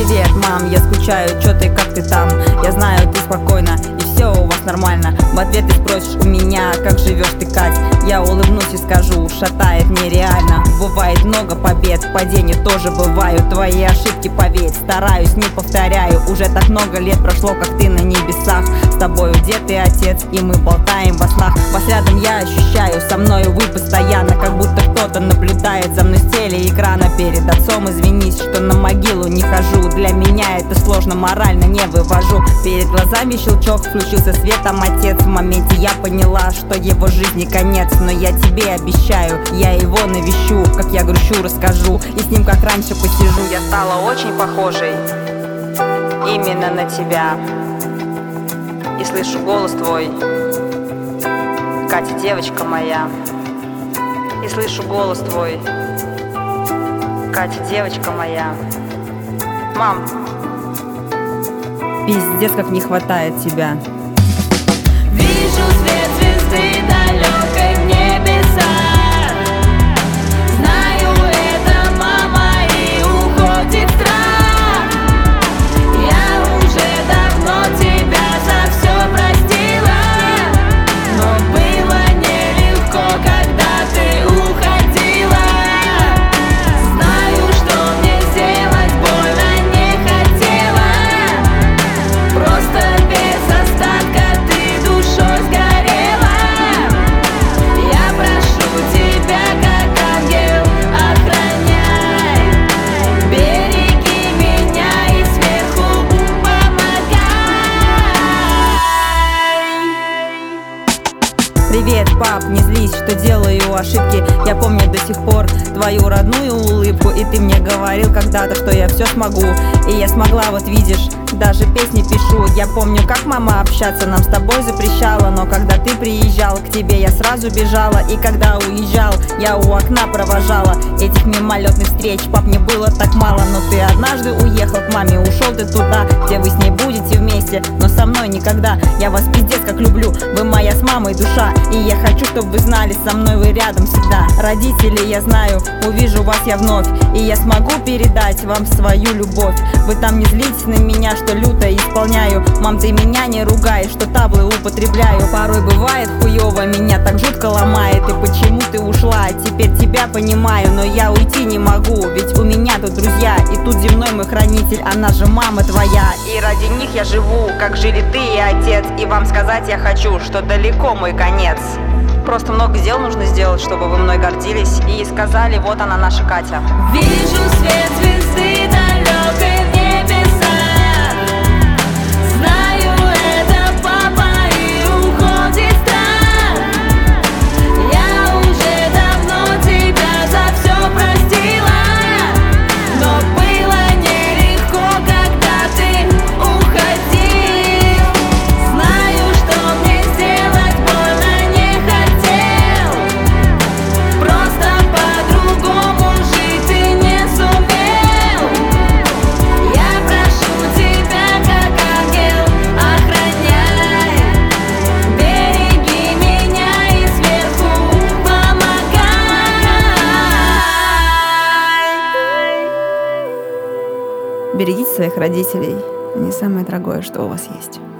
Привет, мам, я скучаю, чё ты, как ты там? Я знаю, ты спокойна, и все у вас нормально. В ответ ты спросишь у меня, как живешь ты, Кать? Я улыбнусь и скажу, шатает нереально. Бывает много побед, падения тоже бывают. Твои ошибки, поверь, стараюсь, не повторяю. Уже так много лет прошло, как ты на небесах. С тобою дед и отец, и мы болтаем во снах. Вас рядом я ощущаю, со мною вы постоянно. Как будто кто-то наблюдает за мной с телеэкрана. Перед отцом извинись, что на могилу не хожу. Для меня это сложно, морально не вывожу. Перед глазами щелчок, включился светом отец. В моменте я поняла, что его жизни конец. Но я тебе обещаю, я его навещу. Как я грущу, расскажу, и с ним как раньше посижу. Я стала очень похожей именно на тебя. И слышу голос твой, Катя, девочка моя. И слышу голос твой, Катя, девочка моя. Мам, пиздец, как не хватает тебя. Вижу свет звезды далекой в небесах. Знаю, это мама, и уходит страх. Я уже давно тебя за все простила, но было нелегко, когда ты уходила. Знаю, что мне сделать больно не хотела. Просто без остатка ты душой сгорела. Я прошу тебя, как ангел, охраняй. Береги меня и сверху помогай. Привет, пап, не злись, что делаю ошибки. Я помню до сих пор твою родную улыбку. И ты мне говорил когда-то, что я все смогу. И я смогла, вот видишь, даже песни пишу. Я помню, как мама общаться нам с тобой запрещала. Но когда ты приезжал, к тебе я сразу бежала. И когда уезжал, я у окна провожала этих мимолетных встреч. Пап, мне было так мало, но ты однажды уехал к маме. Ушел ты туда, где вы с ней будете вместе, но со мной никогда. Я вас пиздец как люблю, вы моя с мамой душа. И я хочу, чтобы вы знали, со мной вы рядом всегда. Родители, я знаю, увижу вас я вновь, и я смогу передать вам свою любовь. Вы там не злитесь на меня, что люто исполняю. Мам, ты меня не ругай, что таблы употребляю. Порой бывает хуёво, меня так жутко ломает. И почему ты ушла, теперь тебя понимаю. Но я уйти не могу, ведь у меня тут друзья. И тут земной мой хранитель, она же мама твоя. И ради них я живу, как жили ты и отец. И вам сказать я хочу, что далеко мой конец. Просто много дел нужно сделать, чтобы вы мной гордились и сказали, вот она, наша Катя. Вижу свет звезды далекой в небесах. Знаю, это папа, и уходит страх. Я уже давно тебя за все простила, но было нелегко, когда ты уходил. Знаю, что мне сделать больно не хотел. Просто по-другому жить ты не сумел. Я прошу тебя, как ангел, охраняй. Береги меня и сверху помогай. Берегите своих родителей, они самое дорогое, что у вас есть.